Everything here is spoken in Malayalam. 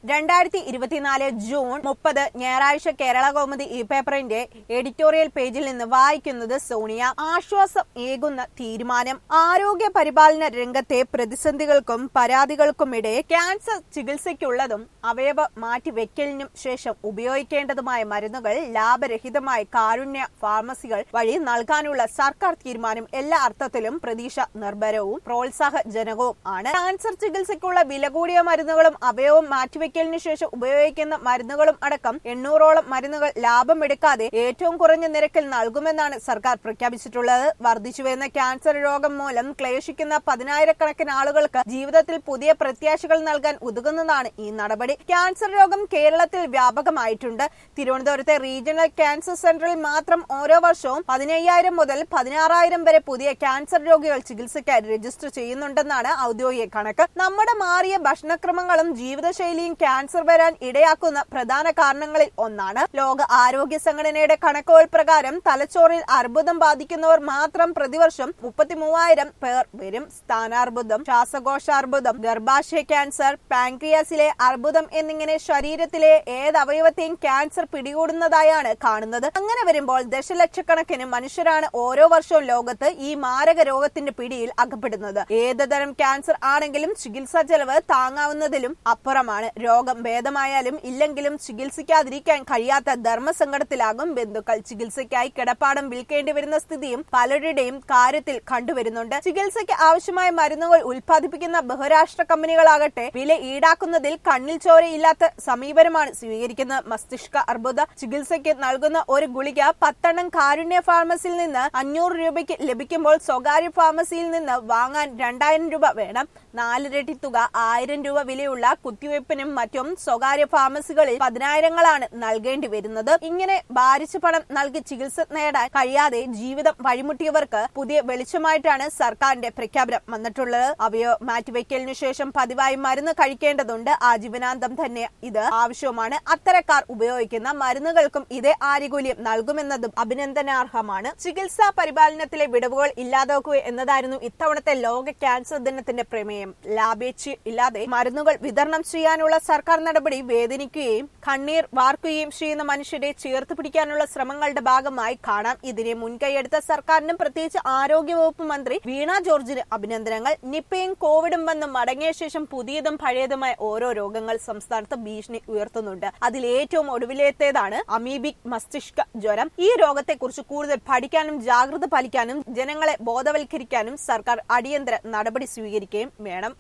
2024 ജൂൺ 30 ഞായറാഴ്ച കേരള കൗമുദി ഈ പേപ്പറിന്റെ എഡിറ്റോറിയൽ പേജിൽ നിന്ന് വായിക്കുന്നത് സോണിയ. ആശ്വാസം ഏകുന്ന തീരുമാനം. ആരോഗ്യ പരിപാലന രംഗത്തെ പ്രതിസന്ധികൾക്കും പരാതികൾക്കുമിടെ ക്യാൻസർ ചികിത്സയ്ക്കുള്ളതും അവയവ മാറ്റിവെക്കലിനും ശേഷം ഉപയോഗിക്കേണ്ടതുമായ മരുന്നുകൾ ലാഭരഹിതമായ കാരുണ്യ ഫാർമസികൾ വഴി നൽകാനുള്ള സർക്കാർ തീരുമാനം എല്ലാ അർത്ഥത്തിലും പ്രതീക്ഷ നിർഭരവും പ്രോത്സാഹജനകവും ആണ്. ക്യാൻസർ ചികിത്സയ്ക്കുള്ള വില കൂടിയ മരുന്നുകളും അവയവം മാറ്റിവെക്കലിന് ശേഷം ഉപയോഗിക്കുന്ന മരുന്നുകളും അടക്കം 800ഓളം മരുന്നുകൾ ലാഭമെടുക്കാതെ ഏറ്റവും കുറഞ്ഞ നിരക്കിൽ നൽകുമെന്നാണ് സർക്കാർ പ്രഖ്യാപിച്ചിട്ടുള്ളത്. വർദ്ധിച്ചുവരുന്ന ക്യാൻസർ രോഗം മൂലം ക്ലേശിക്കുന്ന പതിനായിരക്കണക്കിന് ആളുകൾക്ക് ജീവിതത്തിൽ പുതിയ പ്രത്യാശകൾ നൽകാൻ ഉതകുന്നതാണ് ഈ നടപടി. ക്യാൻസർ രോഗം കേരളത്തിൽ വ്യാപകമായിട്ടുണ്ട്. തിരുവനന്തപുരത്തെ റീജിയണൽ ക്യാൻസർ സെന്ററിൽ മാത്രം ഓരോ വർഷവും 15,000 മുതൽ 16,000 വരെ പുതിയ ക്യാൻസർ രോഗികൾ ചികിത്സയ്ക്കായി രജിസ്റ്റർ ചെയ്യുന്നുണ്ടെന്നാണ് ഔദ്യോഗിക കണക്ക്. നമ്മുടെ മാറിയ ഭക്ഷണക്രമങ്ങളും ജീവിതശൈലിയും ക്യാൻസർ വരാൻ ഇടയാക്കുന്ന പ്രധാന കാരണങ്ങളിൽ ഒന്നാണ്. ലോക ആരോഗ്യ സംഘടനയുടെ കണക്കുകൾ പ്രകാരം തലച്ചോറിൽ അർബുദം ബാധിക്കുന്നവർ മാത്രം പ്രതിവർഷം 33,000 പേർ വരും. സ്ഥാനാർബുദം, ശ്വാസകോശാർബുദം, ഗർഭാശയ ക്യാൻസർ, പാൻക്രിയാസിലെ അർബുദം എന്നിങ്ങനെ ശരീരത്തിലെ ഏത് അവയവത്തെയും ക്യാൻസർ പിടികൂടുന്നതായാണ് കാണുന്നത്. അങ്ങനെ വരുമ്പോൾ ദശലക്ഷക്കണക്കിന് മനുഷ്യരാണ് ഓരോ വർഷവും ലോകത്ത് ഈ മാരക രോഗത്തിന്റെ പിടിയിൽ അകപ്പെടുന്നത്. ഏത് തരം ക്യാൻസർ ആണെങ്കിലും ചികിത്സാ ചെലവ് താങ്ങാവുന്നതിലും അപ്പുറമാണ്. രോഗം ഭേദമായാലും ഇല്ലെങ്കിലും ചികിത്സിക്കാതിരിക്കാൻ കഴിയാത്ത ധർമ്മസങ്കടത്തിലാകും ബന്ധുക്കൾ. ചികിത്സയ്ക്കായി കിടപ്പാടം വിൽക്കേണ്ടി വരുന്ന സ്ഥിതിയും പലരുടെയും കാര്യത്തിൽ കണ്ടുവരുന്നുണ്ട്. ചികിത്സയ്ക്ക് ആവശ്യമായ മരുന്നുകൾ ഉൽപ്പാദിപ്പിക്കുന്ന ബഹുരാഷ്ട്ര കമ്പനികളാകട്ടെ വില ഈടാക്കുന്നതിൽ കണ്ണിൽ ചോരയില്ലാത്ത സമീപനമാണ് സ്വീകരിക്കുന്നത്. മസ്തിഷ്ക അർബുദ ചികിത്സയ്ക്ക് നൽകുന്ന ഒരു ഗുളിക 10 കാരുണ്യ ഫാർമസിയിൽ നിന്ന് 500 രൂപയ്ക്ക് ലഭിക്കുമ്പോൾ സ്വകാര്യ ഫാർമസിയിൽ നിന്ന് വാങ്ങാൻ 2,000 രൂപ വേണം. 4 ഇരട്ടി തുക 1,000 രൂപ വിലയുള്ള കുത്തിവയ്പ്പിനും മറ്റും സ്വകാര്യ ഫാർമസികളിൽ 10,000ങ്ങളാണ് നൽകേണ്ടി വരുന്നത്. ഇങ്ങനെ ഭാരിച്ച പണം നൽകി ചികിത്സ നേടാൻ കഴിയാതെ ജീവിതം വഴിമുട്ടിയവർക്ക് പുതിയ വെളിച്ചമായിട്ടാണ് സർക്കാരിന്റെ പ്രഖ്യാപനം വന്നിട്ടുള്ളത്. അവയോ മാറ്റിവെക്കലിനു ശേഷം പതിവായി മരുന്ന് കഴിക്കേണ്ടതുണ്ട്. ആജീവനാന്തം തന്നെ ഇത് ആവശ്യമാണ്. അത്തരക്കാർ ഉപയോഗിക്കുന്ന മരുന്നുകൾക്കും ഇതേ ആനുകൂല്യം നൽകുമെന്നതും അഭിനന്ദനാർഹമാണ്. ചികിത്സാ പരിപാലനത്തിലെ വിടവുകൾ ഇല്ലാതാക്കുക എന്നതായിരുന്നു ഇത്തവണത്തെ ലോക ക്യാൻസർ ദിനത്തിന്റെ പ്രമേയം. ലാഭേച്ഛ ഇല്ലാതെ മരുന്നുകൾ വിതരണം ചെയ്യാനുള്ള സർക്കാർ നടപടി വേദനിക്കുകയും കണ്ണീർ വാർക്കുകയും ചെയ്യുന്ന മനുഷ്യരെ ചേർത്ത് പിടിക്കാനുള്ള ശ്രമങ്ങളുടെ ഭാഗമായി കാണാം. ഇതിനെ മുൻകൈയെടുത്ത സർക്കാരിനും പ്രത്യേകിച്ച് ആരോഗ്യവകുപ്പ് മന്ത്രി വീണ ജോർജിന് അഭിനന്ദനങ്ങൾ. നിപ്പയും കോവിഡും വന്ന് മടങ്ങിയ ശേഷം പുതിയതും പഴയതുമായ ഓരോ രോഗങ്ങൾ സംസ്ഥാനത്ത് ഭീഷണി ഉയർത്തുന്നുണ്ട്. അതിൽ ഏറ്റവും ഒടുവിലേത്തേതാണ് അമീബിക് മസ്തിഷ്ക ജ്വരം. ഈ രോഗത്തെക്കുറിച്ച് കൂടുതൽ പഠിക്കാനും ജാഗ്രത പാലിക്കാനും ജനങ്ങളെ ബോധവൽക്കരിക്കാനും സർക്കാർ അടിയന്തര നടപടി സ്വീകരിക്കുകയും വേണം.